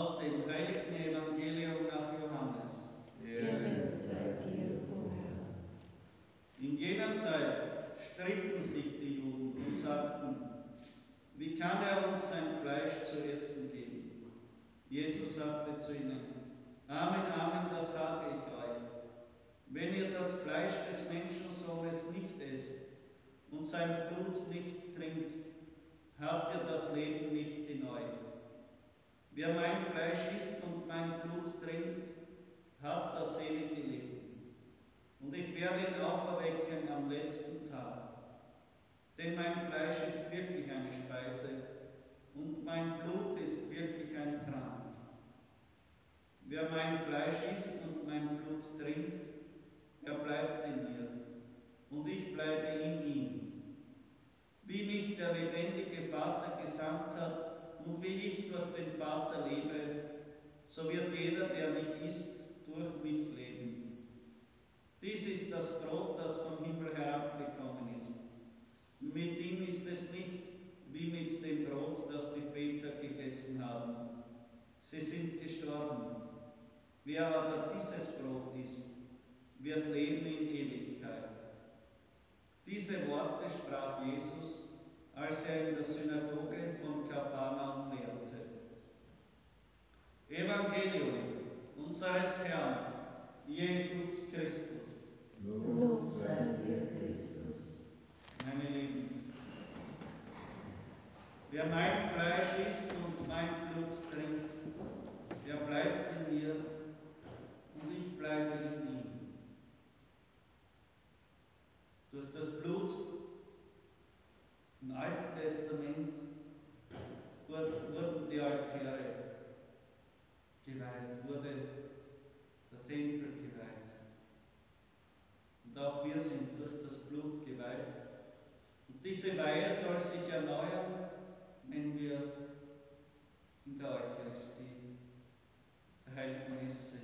Aus dem heiligen Evangelium nach Johannes. Ehre sei dir, o Herr. In jener Zeit stritten sich die Juden und sagten, wie kann er uns sein Fleisch zu essen geben? Jesus sagte zu ihnen, Amen, Amen, das sage ich euch. Wenn ihr das Fleisch des Menschensohnes nicht esst und sein Blut nicht trinkt, habt ihr das Leben nicht in euch. Wer mein Fleisch isst und mein Blut trinkt, hat das ewige Leben. Und ich werde ihn auferwecken am letzten Tag. Denn mein Fleisch ist wirklich eine Speise und mein Blut ist wirklich ein Trank. Wer mein Fleisch isst und mein Blut trinkt, der bleibt in mir und ich bleibe in ihm. Wie mich der lebendige Vater gesandt hat und wie ich durch den Vater lebe, so wird jeder, der mich isst, durch mich leben. Dies ist das Brot, das vom Himmel herabgekommen ist. Mit ihm ist es nicht wie mit dem Brot, das die Väter gegessen haben. Sie sind gestorben. Wer aber dieses Brot isst, wird leben in Ewigkeit. Diese Worte sprach Jesus, als er in der Synagoge von Kapharnaum lehrte. Evangelium unseres Herrn, Jesus Christus. Lob sei dir, Christus. Meine Lieben, wer mein Fleisch isst und mein Blut trinkt, der bleibt in mir und ich bleibe in ihm. Durch das Blut im Alten Testament wurden die Altäre geweiht, wurde der Tempel geweiht. Und auch wir sind durch das Blut geweiht. Und diese Weihe soll sich erneuern, wenn wir in der Eucharistie, der Heiligen Messe,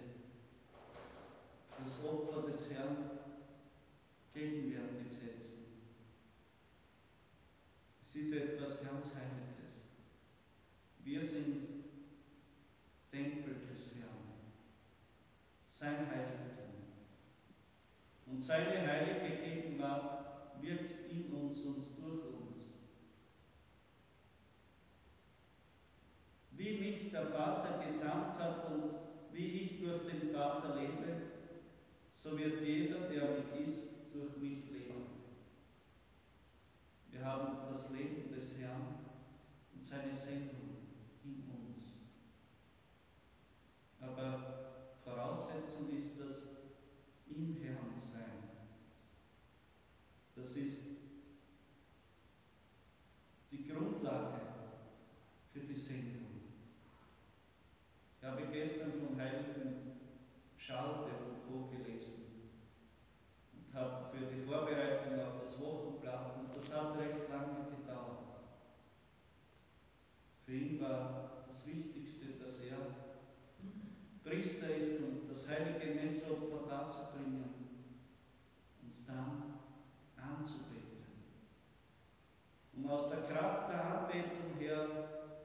das Opfer des Herrn gegenwärtig setzen. Es ist etwas ganz Heiliges. Wir sind Tempel des Herrn, sein Heiligtum. Und seine heilige Gegenwart wirkt in uns und durch uns. Wie mich der Vater gesandt hat und wie ich durch den Vater lebe, so wird jeder, der mich isst, durch mich leben. Wir haben das Leben des Herrn und seine Sendung in uns. Aber Voraussetzung ist das im Herrn sein. Das ist die Grundlage für die Sendung. Ich habe gestern vom heiligen Charles de Foucault gelesen und habe für die Vorbereitung auf das Wochenblatt, und das hat recht lange gedauert. Für ihn war das Wichtigste, dass er Priester ist und das heilige Messopfer darzubringen und dann anzubeten. Um aus der Kraft der Anbetung her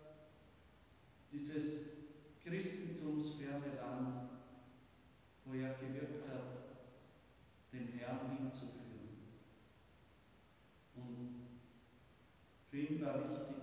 dieses christentumsferne Land, wo er gewirkt hat, dem Herrn hinzuführen. Und für ihn war wichtig,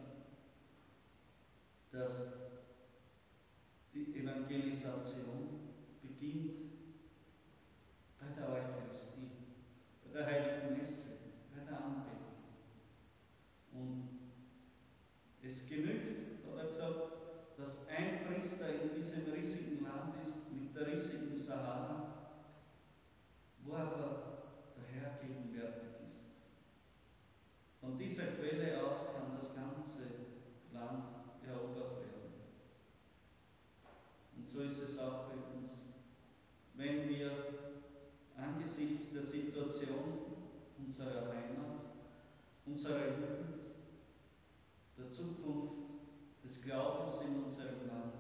dass die Evangelisation beginnt bei der Eucharistie, bei der Heiligen Messe, bei der Anbetung. Und es genügt, hat er gesagt, dass ein Priester in diesem riesigen Land ist, mit der riesigen Sahara, wo aber der Herr gegenwärtig ist. Von dieser Quelle aus kann das ganze Land erobert werden. Und so ist es auch bei uns. Wenn wir angesichts der Situation unserer Heimat, unserer Jugend, der Zukunft des Glaubens in unserem Land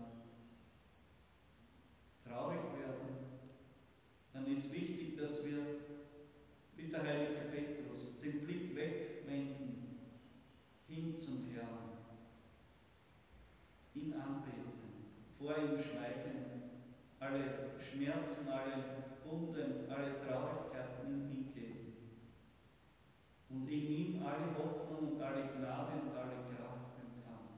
traurig werden, dann ist wichtig, dass wir, wie der heilige Petrus, den Blick wegwenden hin zum Herrn, ihn anbeten, vor ihm schweigend, alle Schmerzen, alle Wunden, alle Traurigkeiten ihm hingeben und in ihm alle Hoffnung und alle Gnade und alle Kraft empfangen.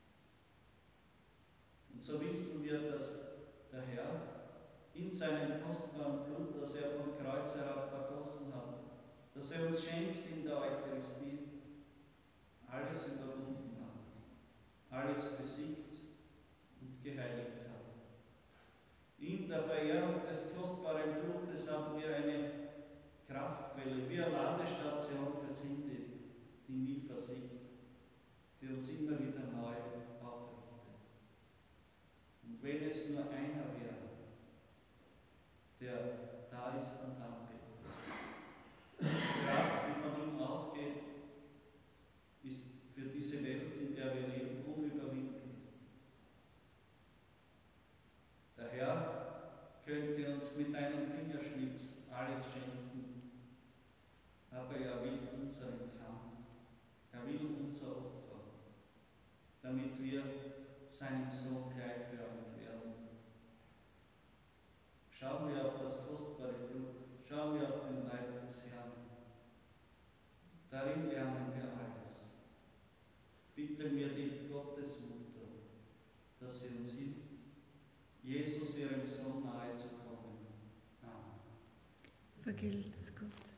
Und so wissen wir, dass der Herr in seinem kostbaren Blut, das er vom Kreuz herab vergossen hat, das er uns schenkt in der Eucharistie, alles überwunden hat, alles besiegt und geheiligt hat. In der Verehrung des kostbaren Blutes haben wir eine Kraftquelle, wie eine Ladestation fürs Handy, die nie versiegt, die uns immer wieder neu aufrichtet. Und wenn es nur einer wäre, der da ist und anbetet. Die Kraft, die von ihm ausgeht, ist für diese Welt, in der wir leben, unüberwindlich. Der Herr könnte uns mit einem Fingerschnips alles schenken, aber er will unseren Kampf, er will unser Opfer, damit wir seinem Sohn gleichförmig werden. Schauen wir auf das kostbare Blut, schauen wir auf den Leib des Herrn. Darin lernen wir alles. Bitten wir die Gottesmutter, dass sie uns hilft, Jesus, ihrem Sohn, nahe zu kommen. Amen. Vergelt's Gott.